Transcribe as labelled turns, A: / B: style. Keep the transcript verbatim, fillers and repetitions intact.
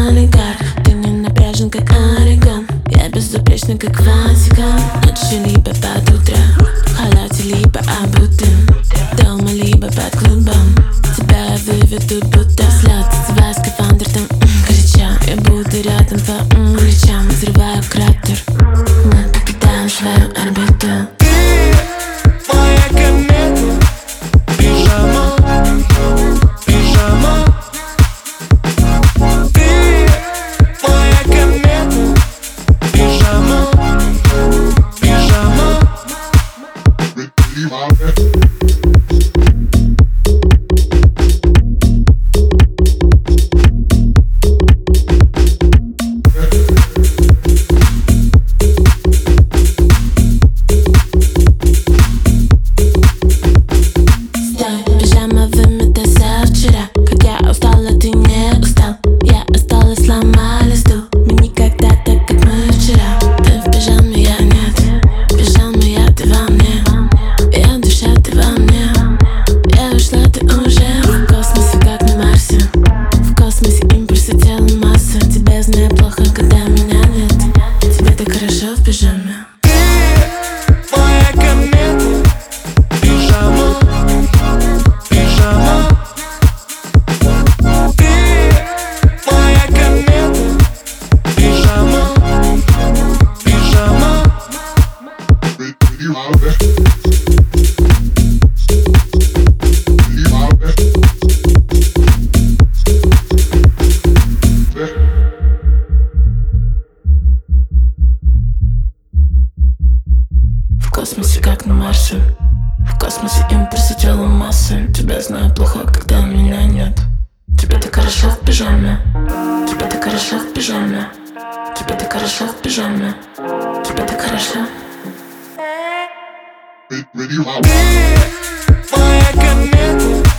A: олигарх. Ты не напряжен, как Орегон. Я безупречна, как Ватикан. Ночью либо под утро, в халате либо обутым, дома либо под клубом. Тебя выведут, будто взлет. Одеваю скафандр, там м, горячо. Я буду рядом по м, плечам. Взрываю кратер, мы покидаем свою орбиту.
B: Моя комета, пижама, пижама. Ты моя комета, пижама, пижама.
A: Пижама вымыта завчера. Как я устала, ты не устал. Я осталась, сломали стул. Мы никогда так, как мы вчера. Ты в пижаме, я нет. Пижама, я, ты во мне. Я душа, ты во мне. Я ушла, ты уже в космосе, как на Марсе. В космосе импульсы, тело, масса. Тебя знаю плохо, когда меня нет. Тебе так хорошо в пижаме.
B: Моя комета, пижама, пижама. Ты моя комета, пижама, пижама.
A: В космосе, как на Марсе. В космосе импульсы, тело, массы. Тебя знаю плохо, когда меня нет. Тебе так хорошо в пижаме. Тебе так хорошо в пижаме. Тебе так хорошо в пижаме. Тебе так хорошо.
B: Ты моя комета,